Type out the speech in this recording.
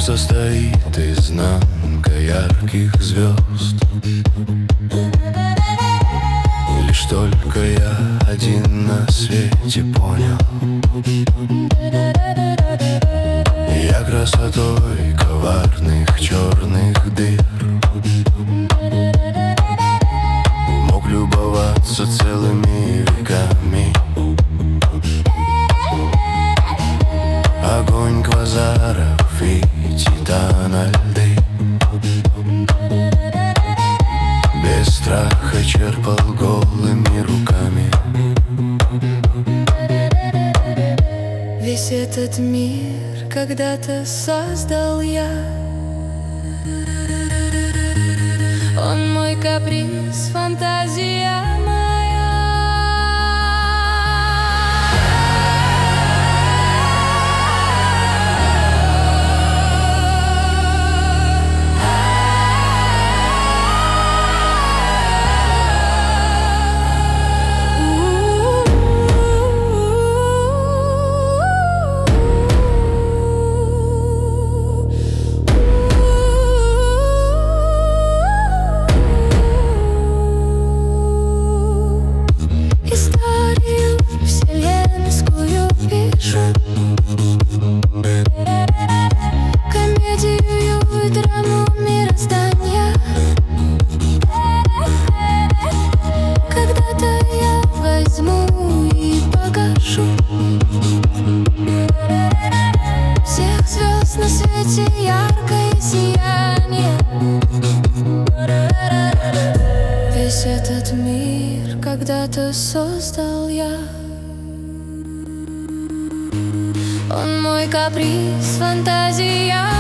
состоит изнанка ярких звезд. Лишь только я один на свете понял, я красотой коварных черных дыр мог любоваться целыми веками. Огонь квазаров и титана льды без страха черпал голыми руками. Весь этот мир когда-то создал я. Он мой каприз, фантазия моя. Историю вселенскую пишу, комедию и драму мироздания. Когда-то я возьму и покажу всех звезд на свете яркое сияние. Весь этот мир когда-то создал я. Он мой каприз, фантазия